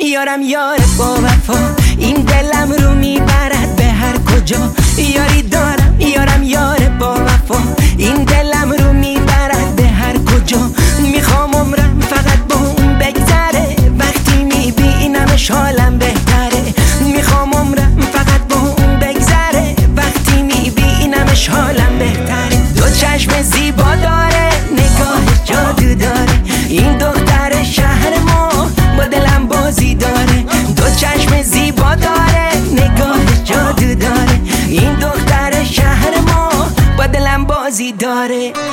یارم یار با وفا، این دلم رو میبرد به هر کجا. یاری دارم یارم یار با وفا، این دلم رو میبرد به هر کجا. میخوام عمرم فقط با اون بگذره، وقتی میبینمش حالم بهتره. میخوام عمرم فقط با اون بگذره، وقتی میبینمش حالم بهتره. دو چشم زیبا داره، نگاه جادو داره، این دختر شهر ما با دلم بازی داره. دو چشم زیبا داره، نگاه جادو داره، این دختر شهر ما با دلم بازی داره.